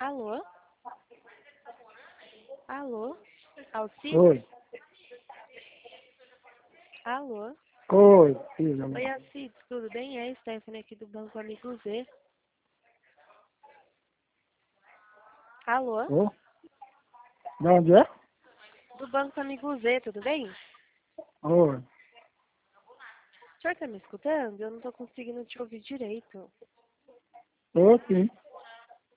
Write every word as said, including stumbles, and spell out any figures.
Alô? Alô? Alcides? Oi. Alô? Oi, filha. Oi, Alcides, tudo bem? É a Stephanie aqui do Banco Amigo Z. Alô? Ô? De onde é? Do Banco Amigo Z, tudo bem? Oi. O senhor tá me escutando? Eu não tô conseguindo te ouvir direito. Tô sim.